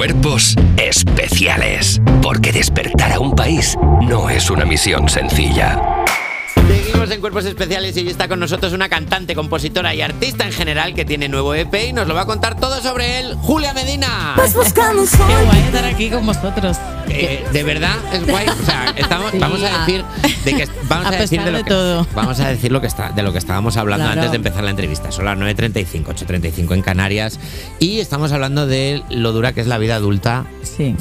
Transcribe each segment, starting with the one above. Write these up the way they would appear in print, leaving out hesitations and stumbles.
Cuerpos especiales. Porque despertar a un país no es una misión sencilla. Seguimos en Cuerpos Especiales y hoy está con nosotros una cantante, compositora y artista en general que tiene nuevo EP y nos lo va a contar todo sobre él, Julia Medina. Qué guay estar aquí con vosotros. De verdad es guay. O sea, vamos a decir de que vamos a decir de lo que estábamos hablando antes de empezar la entrevista. Son las 9:35, 8:35 en Canarias y estamos hablando de lo dura que es la vida adulta. Sí.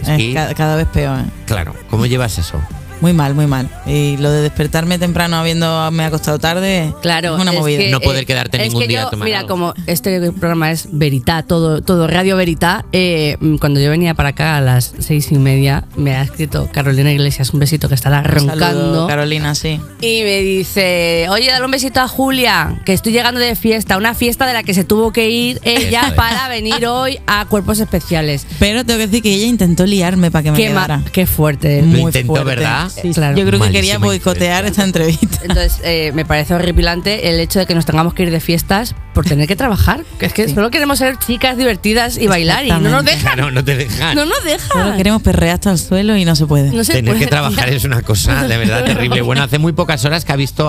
Cada vez peor. Claro. ¿Cómo llevas eso? Muy mal, muy mal. Y lo de despertarme temprano habiéndome acostado tarde, claro, es una movida. No poder quedarte ningún día a tomar mira, algo. como este programa es Veritá, todo Radio Veritá, cuando yo venía para acá a las 6:30, me ha escrito Carolina Iglesias, un besito que estará roncando. Saludo, Carolina, sí. Y me dice, oye, dale un besito a Julia, que estoy llegando de fiesta, una fiesta de la que se tuvo que ir ella para venir hoy a Cuerpos Especiales. Pero tengo que decir que ella intentó liarme para que me quedara. Qué fuerte. Lo Muy intentó, fuerte. ¿verdad? Sí, claro. Yo creo que quería Malísima boicotear esta entrevista. Entonces, me parece horripilante el hecho de que nos tengamos que ir de fiestas por tener que trabajar. Que es que solo queremos ser chicas divertidas y bailar y no nos dejan. Claro, no te dejan. No nos dejan. Solo queremos perrear hasta el suelo y no se puede. No se Tener puede. que trabajar es una cosa de verdad terrible. Bueno, hace muy pocas horas que ha visto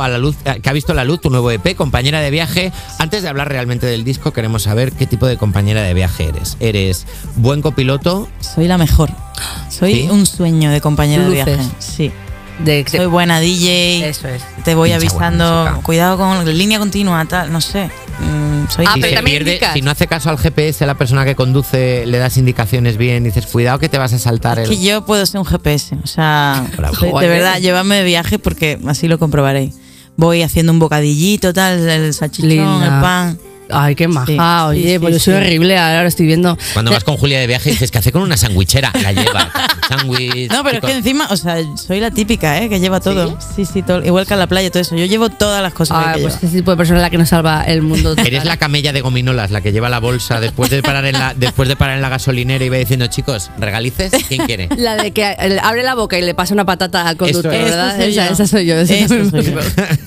la luz tu nuevo EP, Compañera de Viaje. Antes de hablar realmente del disco, queremos saber qué tipo de compañera de viaje eres. ¿Eres buen copiloto? Soy la mejor. Soy un sueño de compañera Luces. de viaje. Sí. Soy buena DJ. Eso es. Te voy Pincha buena avisando. música. Cuidado con línea continua, tal, no sé. Soy Ah, Si pero se también pierde, indicas. si no hace caso al GPS, la persona que conduce le das indicaciones bien, dices, cuidado que te vas a saltar el... que yo puedo ser un GPS. O sea, Bravo. de verdad, llévame de viaje porque así lo comprobaréis. Voy haciendo un bocadillito, tal, el salchichón, Linda. el pan. Ay, qué maja. Sí, Oye, sí, pues yo sí, soy sí. horrible, ahora lo estoy viendo. Cuando vas con Julia de viaje dices, ¿qué hace con una sandwichera? La lleva. Sándwich. No, pero es que encima, o sea, soy la típica, que lleva todo. Sí, todo. Igual que a la playa, todo eso. Yo llevo todas las cosas Ah, que pues lleva. ese tipo de persona es la que nos salva el mundo. Eres la camella de gominolas, la que lleva la bolsa después de parar en la gasolinera y va diciendo, chicos, ¿regalices? ¿Quién quiere? La de que abre la boca y le pasa una patata al conductor, Eso es. ¿verdad? Esa soy yo. Esa soy yo. Eso soy yo.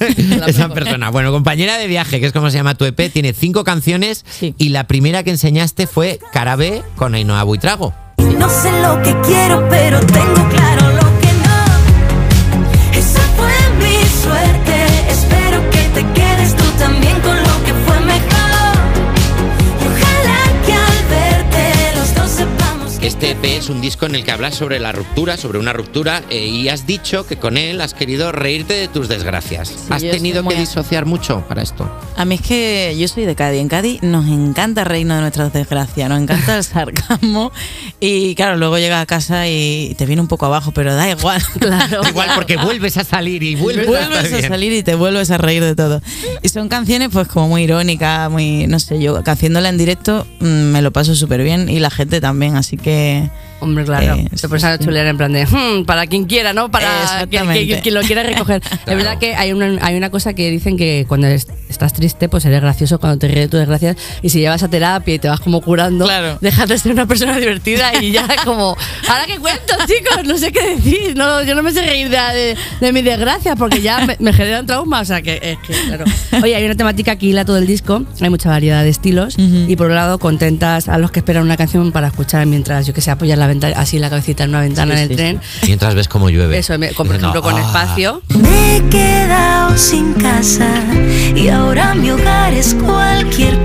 Esa persona. Bueno, Compañera de Viaje, que es como se llama tu EP, tiene 5 canciones y la primera que enseñaste fue Cara B con Ainhoa Buitrago. No sé lo que quiero, pero tengo claro lo que no. Esa fue mi suerte. Espero que te quedes tú también con lo que fue mejor. Y ojalá que al verte los dos sepamos que Este EP es un disco en el que hablas sobre la ruptura, sobre una ruptura, y has dicho que con él has querido reírte de tus desgracias. ¿Has yo tenido soy que muy- disociar mucho para esto? A mí es que yo soy de Cádiz. En Cádiz nos encanta reírnos de nuestras desgracias, nos encanta el sarcasmo. Y claro, luego llegas a casa y te viene un poco abajo, pero da igual. Claro. Igual porque vuelves a salir y vuelves a estar bien. salir y te vuelves a reír de todo. Y son canciones pues como muy irónicas, muy, no sé, yo haciéndola en directo me lo paso súper bien y la gente también, así que... Hombre, claro. Sí, Se pone a chulear en plan de para quien quiera, ¿no? Para Exactamente. quien lo quiera recoger. Claro. Es verdad que hay una cosa que dicen que cuando estás triste, pues eres gracioso cuando te ríes de tus desgracias. Y si llevas a terapia y te vas como curando, Claro. dejas de ser una persona divertida y ya como, ¿ahora qué cuento, chicos? No sé qué decir. No, yo no me sé reír de mis desgracias porque ya me generan trauma. O sea, que es que, claro. Oye, hay una temática que hila todo el disco. Hay mucha variedad de estilos. Y por un lado, contentas a los que esperan una canción para escuchar mientras, yo que sé, apoyas la ventana, así la cabecita en una ventana en el tren. Mientras ves cómo llueve. Eso, por ejemplo, con espacio. me he quedado sin casa y ahora mi hogar es cualquier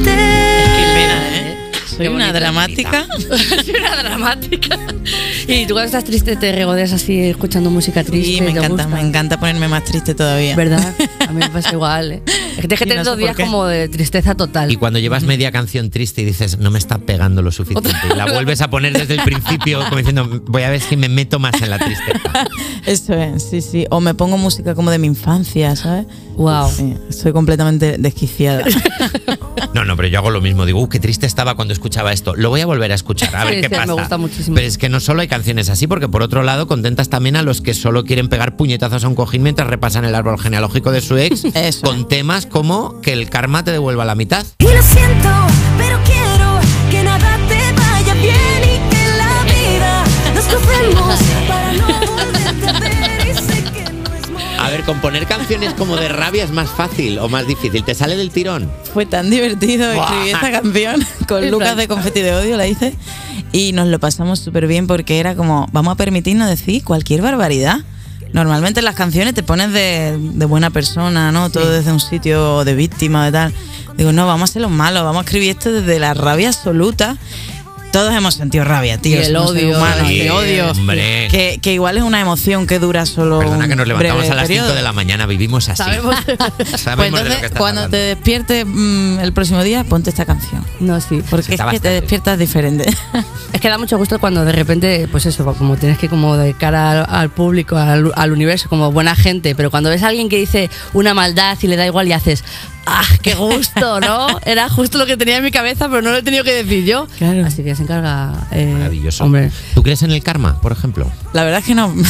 parte. Soy una dramática. Soy una dramática. Y tú cuando estás triste te regodeas así escuchando música triste. Sí, me ¿te encanta, gusta? me encanta ponerme más triste todavía. ¿Verdad? A mí me pasa igual, ¿eh? Es que tienes que Y tener no sé 2 días por qué. como de tristeza total. Y cuando llevas media canción triste y dices, no me está pegando lo suficiente, y la vuelves a poner desde el principio, como diciendo, voy a ver si me meto más en la tristeza. Eso es, sí, sí. O me pongo música como de mi infancia, ¿sabes? Wow. Sí, soy completamente desquiciada. No, pero yo hago lo mismo. Digo, qué triste estaba cuando escuchaba esto. Lo voy a volver a escuchar, a ver Sí, qué sí, pasa. me gusta muchísimo. Pero es que no solo hay canciones así, porque por otro lado contentas también a los que solo quieren pegar puñetazos a un cojín mientras repasan el árbol genealógico de su ex, Eso. con temas como que el karma te devuelva la mitad. Y lo siento, pero quiero que nada te vaya bien y que la vida nos crucemos para no volverte a ver y sé que no es momento. A ver, ver, componer canciones como de rabia es más fácil o más difícil. ¿Te sale del tirón? Fue tan divertido escribir esta canción con Lucas de Confeti de Odio, la hice, y nos lo pasamos súper bien porque era como, vamos a permitirnos decir cualquier barbaridad. Normalmente en las canciones te pones de buena persona, ¿no? Todo desde un sitio de víctima, de tal. Digo, no, vamos a ser los malos, vamos a escribir esto desde la rabia absoluta. Todos hemos sentido rabia, tío. Y el odio. El odio. Hombre. Que igual es una emoción que dura solo. Perdona que nos levantamos a las 5 periodo. de la mañana, vivimos así. Sabemos. Pues de lo entonces, que estás cuando hablando. te despiertes el próximo día, ponte esta canción. No, sí. Porque Está es que te bastante. despiertas diferente. Es que da mucho gusto cuando de repente, pues eso, como tienes que como de cara al público, al universo, como buena gente, pero cuando ves a alguien que dice una maldad y le da igual y haces, ¡ah, qué gusto!, ¿no? Era justo lo que tenía en mi cabeza, pero no lo he tenido que decir yo. Claro. Así que se encarga... Maravilloso. Hombre. ¿Tú crees en el karma, por ejemplo? La verdad es que no.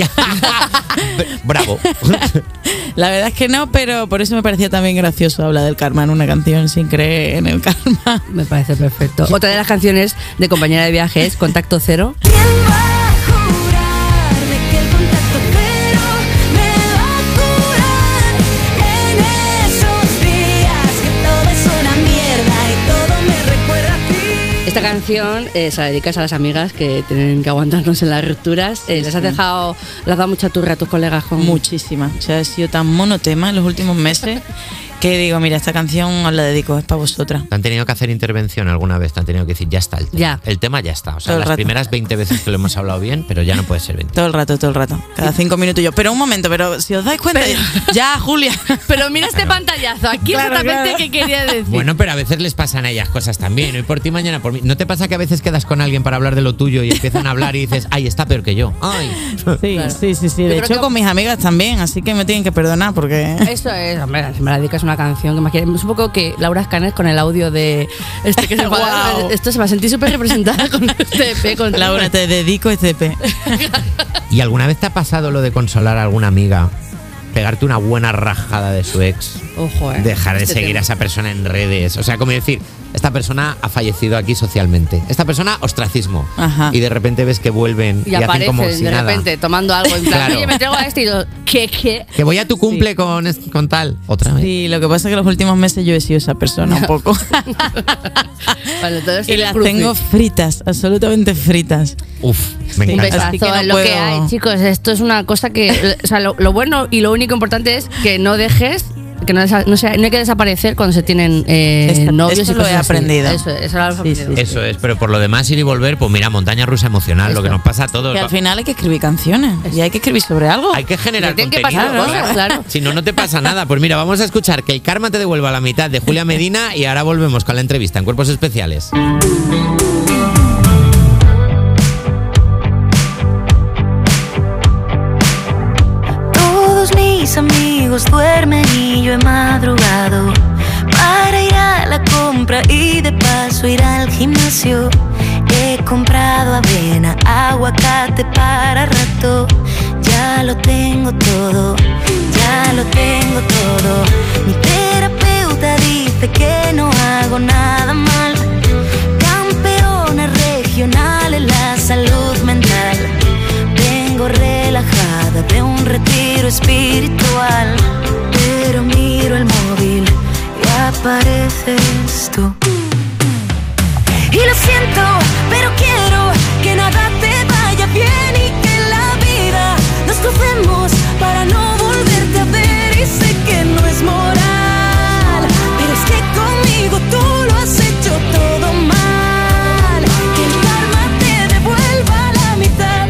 Bravo. La verdad es que no, pero por eso me parecía también gracioso hablar del karma en una canción sin creer en el karma. Me parece perfecto. Otra de las canciones de Compañera de Viaje es Contacto Cero. ¿Quién va a jurar de que el contacto cero me va a curar en esos días que todo es una mierda y todo me recuerda a ti? Esta canción se la dedicas a las amigas que tienen que aguantarnos en las rupturas. Les has dado mucha turra a tus colegas con... Muchísima. O sea, he sido tan monotema en los últimos meses que digo, mira, esta canción os la dedico, es para vosotras. ¿Te han tenido que hacer intervención alguna vez? ¿Te han tenido que decir, ya está el tema? Ya. El tema ya está. O sea, Todo el las rato. primeras 20 veces que lo hemos hablado bien, pero ya no puede ser 20. Todo el rato. Cada 5 minutos yo. Pero un momento, pero si os dais cuenta, ya, Julia. Pero mira este pantallazo, aquí Claro, exactamente claro. qué quería decir. Bueno, pero a veces les pasan a ellas cosas también. Hoy por ti, mañana por mí. ¿No te pasa que a veces quedas con alguien para hablar de lo tuyo y empiezan a hablar y dices, ay, está peor que yo? Ay. Sí, Claro. sí. De creo hecho, que- con mis amigas también, así que me tienen que perdonar porque... Eso es, hombre, si me la dedicas una canción que más quiere. Es un poco que Laura Escanes con el audio de este que se enfada. Guau. Esto se va a sentir súper representada con este EP. Con Laura, te dedico este EP. ¿Y alguna vez te ha pasado lo de consolar a alguna amiga? Pegarte una buena rajada de su ex. Ojo, Dejar de Este seguir tema. a esa persona en redes. O sea, como decir, esta persona ha fallecido aquí socialmente. Esta persona, ostracismo. Ajá. Y de repente ves que vuelven y, Y hacen como apareces si de nada. repente tomando algo en plan, Claro. oye, me entrego a este y yo, ¿qué? Que voy a tu cumple con tal. Otra vez. Sí, lo que pasa es que los últimos meses yo he sido esa persona un poco. Vale, entonces Y las tengo fritas, absolutamente fritas. Uf, me Sí. Un encanta. Así que besazo, no es lo que puedo- hay, chicos. Esto es una cosa que. O sea, lo bueno y lo único importante es que no dejes. Que no hay que desaparecer cuando se tienen novios esto y lo cosas he así. aprendido. Eso lo he Sí, aprendido. sí. Eso es, pero por lo demás ir y volver, pues mira, montaña rusa emocional, lo que nos pasa a todos. Que al final hay que escribir canciones y hay que escribir sobre algo. Hay que generar Tienen que contenido. pasar cosas, claro. Si no, no te pasa nada. Pues mira, vamos a escuchar Que el karma te devuelva la mitad de Julia Medina y ahora volvemos con la entrevista en Cuerpos Especiales. Todos mis amigos duermen y yo he madrugado para ir a la compra y de paso ir al gimnasio. He comprado avena, aguacate para rato. Ya lo tengo todo, ya lo tengo todo. Mi terapeuta dice que no hago nada mal. Campeona regional en la salud mental. Vengo relajada de un retiro espiritual, pero miro el móvil y apareces tú. Y lo siento, pero quiero que nada te vaya bien y que en la vida nos crucemos para no volverte a ver. Y sé que no es moral, pero es que conmigo tú lo has hecho todo mal. Que el karma te devuelva la mitad.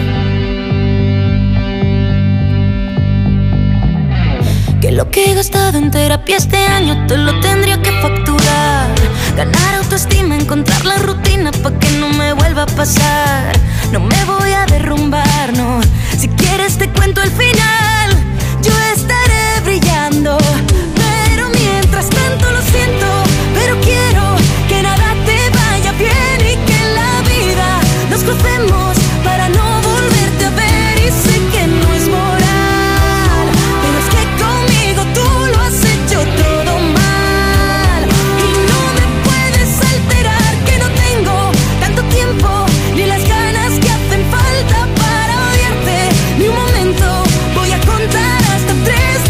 Que lo que he gastado en terapia este año te lo tendría que facturar. Ganar autoestima, encontrar la rutina pa' que no me vuelva a pasar. No me voy a derrumbar, no. Si quieres te cuento el final. Yo estaré brillando, pero mientras tanto lo siento. Pero quiero que nada te vaya bien y que en la vida nos crucemos para no volverte a ver. Y sé que no es moral, pero es que conmigo tú lo has hecho todo mal. Y no me puedes alterar, que no tengo tanto tiempo ni las ganas que hacen falta para odiarte. Ni un momento, voy a contar hasta 3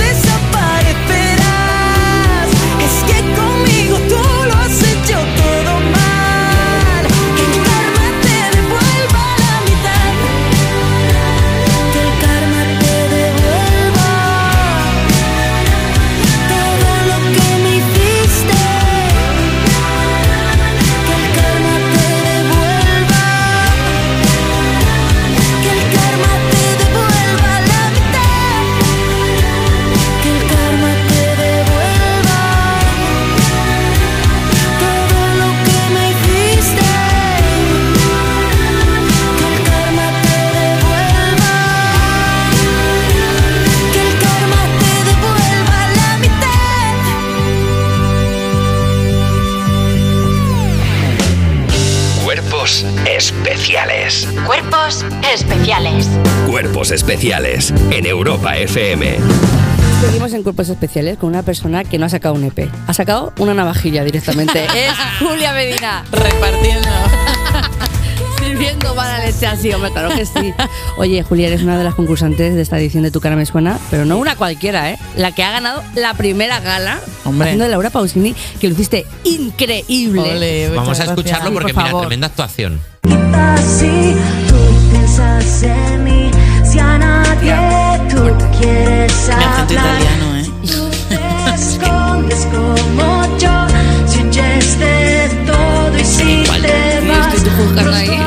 Cuerpos especiales. Cuerpos especiales. Cuerpos especiales en Europa FM. Seguimos en Cuerpos Especiales con una persona que no ha sacado un EP. Ha sacado una navajilla directamente. Es Julia Medina. Repartiendo. Sirviendo mala leche así, hombre, claro que sí. Oye, Julia, eres una de las concursantes de esta edición de Tu cara me suena, pero no una cualquiera, ¿eh? La que ha ganado la primera gala, haciendo de Laura Pausini, que lo hiciste increíble. Ole, vamos a escucharlo porque por mira, favor. tremenda actuación. Si tú piensas en mí, si a nadie tú quieres Mi acento hablar, italiano, tú te escondes como yo, si oyes de todo y si te Sí, vas. estoy buscando ahí.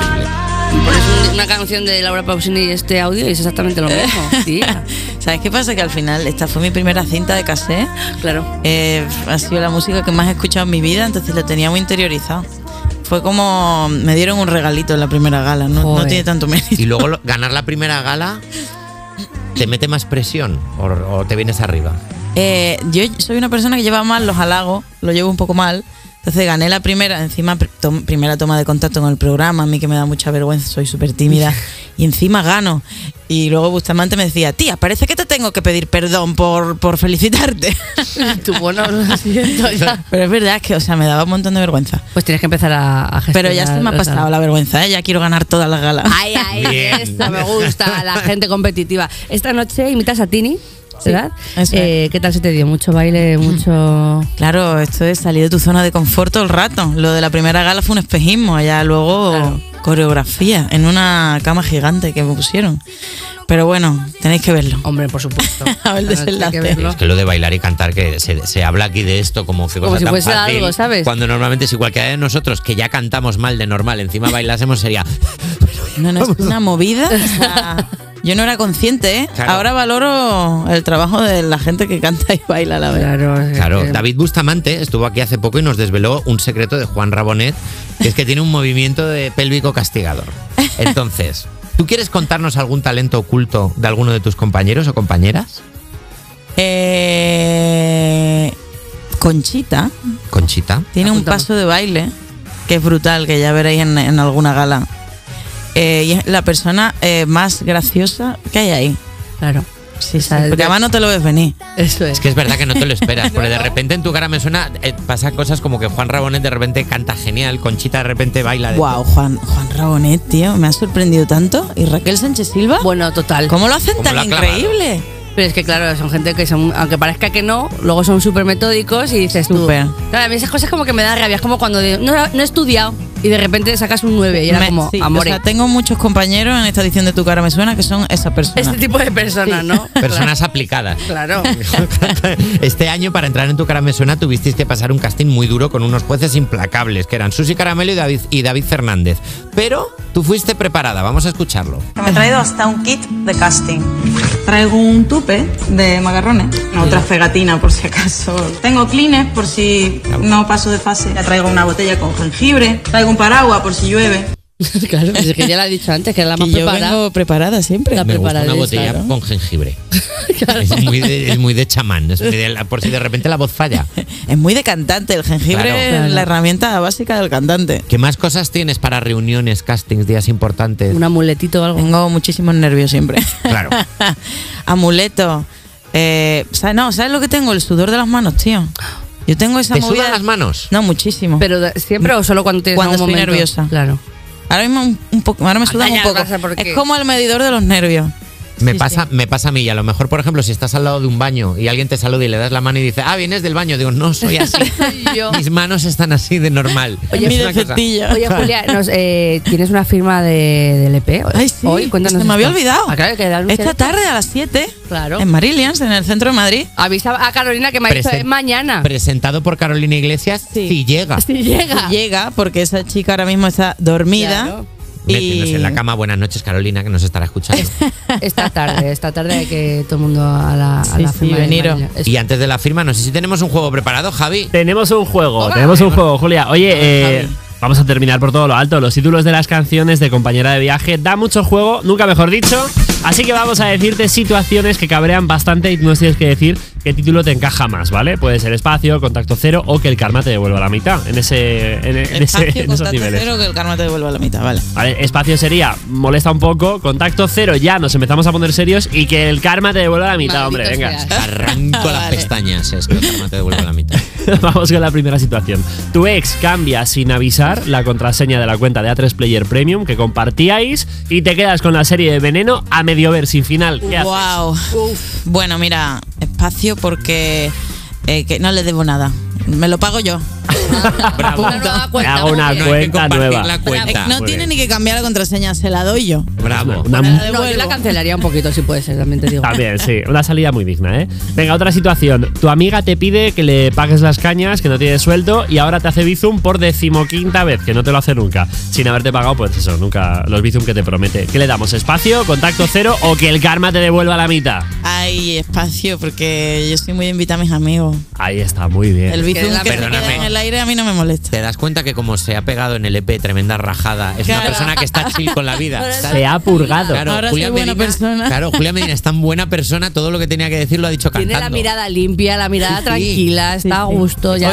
Pones una canción de Laura Pausini y este audio y es exactamente lo mismo, tía. ¿Sabes qué pasa? Que al final esta fue mi primera cinta de cassette. Claro. Ha sido la música que más he escuchado en mi vida, entonces lo tenía muy interiorizado. Fue como me dieron un regalito en la primera gala, no tiene tanto mérito. Y luego ganar la primera gala, ¿te mete más presión o te vienes arriba? Yo soy una persona que lleva mal los halagos, lo llevo un poco mal. Entonces gané la primera, encima primera toma de contacto con el programa, a mí que me da mucha vergüenza, soy súper tímida, y encima gano. Y luego Bustamante me decía, tía, parece que te tengo que pedir perdón por felicitarte. Tú, bueno, lo siento ya. Pero es verdad, es que, o sea, me daba un montón de vergüenza. Pues tienes que empezar a gestionar. Pero ya se me ha pasado la vergüenza, ¿eh? Ya quiero ganar todas las galas. Ay, ay, Bien. esto me gusta, la gente competitiva. Esta noche imitas a Tini, ¿verdad? eso es. ¿Qué tal se te dio? ¿Mucho baile? ¿Mucho...? Claro, esto es salir de tu zona de confort todo el rato. Lo de la primera gala fue un espejismo, allá luego Claro. coreografía en una cama gigante que me pusieron. Pero bueno, tenéis que verlo. Hombre, por supuesto. A ver el Esta noche hay que desenlace. verlo. Es que lo de bailar y cantar, que se habla aquí de esto como que Como cosa si tan fuese fácil, algo, ¿sabes? cuando normalmente si cualquiera de nosotros que ya cantamos mal de normal encima bailásemos sería No, es una movida. O sea, yo no era consciente, ¿eh? Claro. Ahora valoro el trabajo de la gente que canta y baila, la verdad. Claro, es Claro, que- David Bustamante estuvo aquí hace poco y nos desveló un secreto de Juan Rabonet, que es que tiene un movimiento de pélvico castigador. Entonces, ¿tú quieres contarnos algún talento oculto de alguno de tus compañeros o compañeras? Conchita Conchita. tiene un Apuntamos. paso de baile que es brutal, que ya veréis en alguna gala. Y es la persona más graciosa que hay ahí. Claro. Sí, Esa es porque de- además no te lo ves venir. Eso es. Es que es verdad que no te lo esperas, porque de repente en tu cara me suena, pasa cosas como que Juan Rabonet de repente canta genial, Conchita de repente baila de Wow, Juan Rabonet, tío, me ha sorprendido tanto. ¿Y Raquel Sánchez Silva? Bueno, total. ¿Cómo lo hacen ¿Cómo tan lo ha clavado? increíble? Pero es que claro, son gente que son, aunque parezca que no, luego son súper metódicos y dices tú. Súper. Claro, a mí esas cosas como que me dan rabia. Es como cuando no he estudiado y de repente sacas un 9 y era como, Sí, amore. o sea, tengo muchos compañeros en esta edición de Tu cara me suena que son esa persona. Este tipo de personas, ¿no? personas aplicadas. Claro. Este año, para entrar en Tu cara me suena, tuvisteis que pasar un casting muy duro con unos jueces implacables, que eran Susi Caramelo y David Fernández. Pero tú fuiste preparada, vamos a escucharlo. Me he traído hasta un kit de casting. Traigo un tupe de macarrones, otra fegatina por si acaso. Tengo Kleenex por si no paso de fase. Ya traigo una botella con jengibre. Traigo un paraguas por si llueve. Claro, pues es que ya lo he dicho antes, que era la más Y yo preparada. vengo preparada siempre. La Me gusta una preparadez, botella claro. con jengibre. Es muy de chamán, es muy por si de repente la voz falla. Es muy de cantante, el jengibre Claro. es la herramienta básica del cantante. ¿Qué más cosas tienes para reuniones, castings, días importantes? Un amuletito o algo. Tengo muchísimos nervios siempre. Claro. Amuleto. ¿Sabes lo que tengo? El sudor de las manos, tío. Yo tengo esa ¿Te movida. sudan las manos? No, muchísimo. Pero siempre o solo cuando tienes Cuando algún estoy momento? nerviosa. Claro. Ahora mismo un poco, ahora me sudan Anda un ya, poco. pasa por qué. Es como el medidor de los nervios. Me Sí, pasa sí. a mí, y a lo mejor, por ejemplo, si estás al lado de un baño y alguien te saluda y le das la mano y dice, vienes del baño, digo, no, soy así. Yo. Mis manos están así de normal. Oye, Es mi una cosa- defectillo. Oye, Julia, ¿tienes una firma del EP? Ay, sí. Hoy, cuéntanos. Se me había esto. olvidado. Ah, claro, que da Esta tarde a las 7 Claro. en Marillions, en el centro de Madrid. Avisa a Carolina que me ha dicho Presen- es mañana. Presentado por Carolina Iglesias, Sí. si llega. Si llega. Llega porque esa chica ahora mismo está dormida. Claro. Metiéndose en la cama. Buenas noches, Carolina, que nos estará escuchando. Esta tarde hay que todo el mundo a la Sí, sí, firma de veniros. María. Y antes de la firma, no sé si tenemos un juego preparado, Javi. Tenemos un juego, Julia. A Oye, ver, Javi. vamos a terminar por todo lo alto. Los títulos de las canciones de Compañera de Viaje da mucho juego, nunca mejor dicho. Así que vamos a decirte situaciones que cabrean bastante y tú nos tienes que decir qué título te encaja más, ¿vale? Puede ser Espacio, Contacto Cero o Que el karma te devuelva la mitad. En esos niveles. Cero, Que el karma te devuelva la mitad, vale. Espacio sería molesta un poco, Contacto Cero ya nos empezamos a poner serios y Que el karma te devuelva la mitad, hombre, venga. Arranco las pestañas, es Que el karma te devuelva la mitad. Vamos con la primera situación. Tu ex cambia sin avisar la contraseña de la cuenta de A3 Player Premium que compartíais y te quedas con la serie de Veneno a medio ver, sin final. ¿Qué haces? Bueno, mira, Espacio porque que no le debo nada. Me lo pago yo. Bravo. Hago una cuenta nueva. No tiene ni que cambiar la contraseña, se la doy yo. Bravo. No, yo la cancelaría un poquito si puede ser, también te digo. También, sí. Una salida muy digna, ¿eh? Venga, otra situación. Tu amiga te pide que le pagues las cañas, que no tienes sueldo, y ahora te hace Bizum por 15ª vez, que no te lo hace nunca. Sin haberte pagado, pues eso, nunca los Bizum que te promete. ¿Qué le damos? ¿Espacio, Contacto Cero o Que el karma te devuelva la mitad? Ay, Espacio, porque yo soy muy de invitar a mis amigos. Ahí está, muy bien. El Bizum que se queda en el aire a mí no me molesta. ¿Te das cuenta que como se ha pegado en el EP tremenda rajada, es una persona que está chill con la vida? Se ha purgado. Claro, ahora soy buena persona. Claro, Julia Medina es tan buena persona, todo lo que tenía que decir lo ha dicho cantando. Tiene la mirada limpia, la mirada tranquila, está a gusto. Ya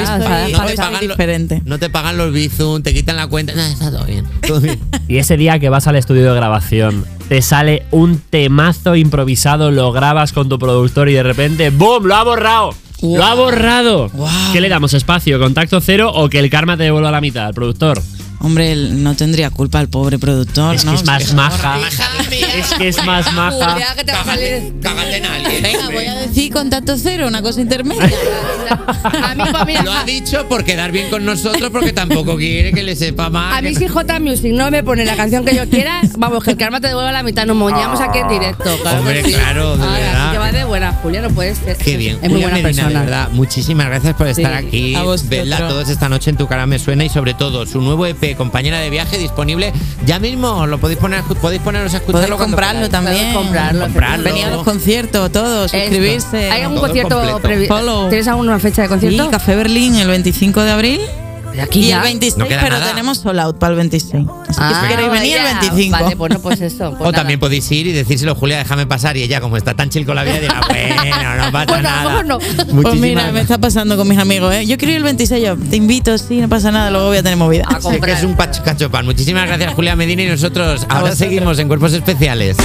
no te pagan los Bizum, te quitan la cuenta. Está todo bien, todo bien. Y ese día que vas al estudio de grabación, te sale un temazo improvisado, lo grabas con tu productor y de repente ¡boom! ¡Lo ha borrado! ¡Lo ha borrado! Wow. ¿Qué le damos? ¿Espacio, Contacto Cero o Que el karma te devuelva la mitad? ¿El productor? Hombre, él no tendría culpa el pobre productor, es ¿no? Que es más maja. Es que es más maja. Cágate en alguien. Venga, voy a decir Contacto Cero, una cosa intermedia. A mí, pues mira, lo ha dicho por quedar bien con nosotros, porque tampoco quiere que le sepa mal. A mí si J Music no me pone la canción que yo quiera, vamos, Que el karma te devuelva la mitad. Nos moñamos aquí en directo. Claro. Hombre, claro, de verdad. Así que va de buena, Julia, no puedes ser. Qué bien. Es muy buena Medina, persona. de verdad, muchísimas gracias por estar aquí. Vedla todos esta noche en Tu Cara Me Suena y sobre todo su nuevo EP, Compañera de Viaje, disponible ya mismo. Lo podéis poneros a escucharlo. Podéis comprarlo también. Comprarlo. Venir a los conciertos, todos, suscribirse. ¿Hay algún concierto previsto? ¿Tienes alguna fecha de concierto? Sí, Café Berlín el 25 de abril. Aquí y ya el 26, no queda pero nada. tenemos sold out para el 26. Así que si queréis venir el 25. Vale, bueno, pues eso. Pues o también podéis ir y decírselo, Julia, déjame pasar. Y ella, como está tan chill con la vida, dirá, bueno, no pasa nada. No. Pues mira, me está pasando con mis amigos, ¿eh? Yo quiero ir el 26, yo te invito, sí, no pasa nada, luego voy a tener movida. Sí, que es un cachopan. Muchísimas gracias, Julia Medina, y nosotros ahora seguimos en Cuerpos Especiales.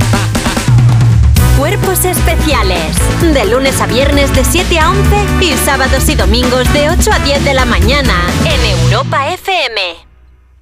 Cuerpos Especiales. De lunes a viernes de 7 a 11 y sábados y domingos de 8 a 10 de la mañana en Europa FM.